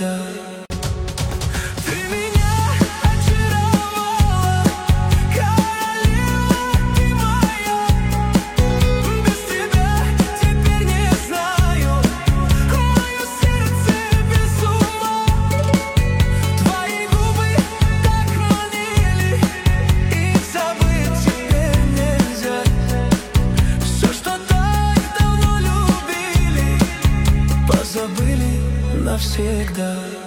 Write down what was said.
навсегда. Ты меня очаровала, королева ты моя. Без тебя теперь не знаю, мое сердце без ума. Твои губы так манили, их забыть теперь нельзя. Все, что так давно любили, позабыли навсегда.